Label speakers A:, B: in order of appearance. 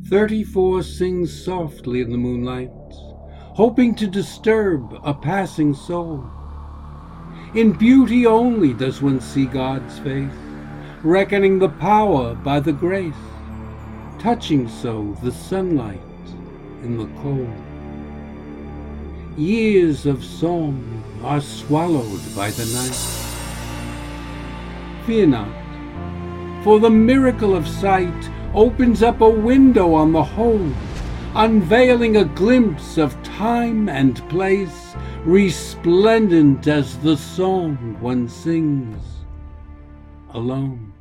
A: 34 sings softly in the moonlight, hoping to disturb a passing soul. In beauty only does one see God's face, reckoning the power by the grace, touching so the sunlight in the cold. Years of song are swallowed by the night. Fear not, for the miracle of sight opens up a window on the whole, unveiling a glimpse of time and place, resplendent as the song one sings alone.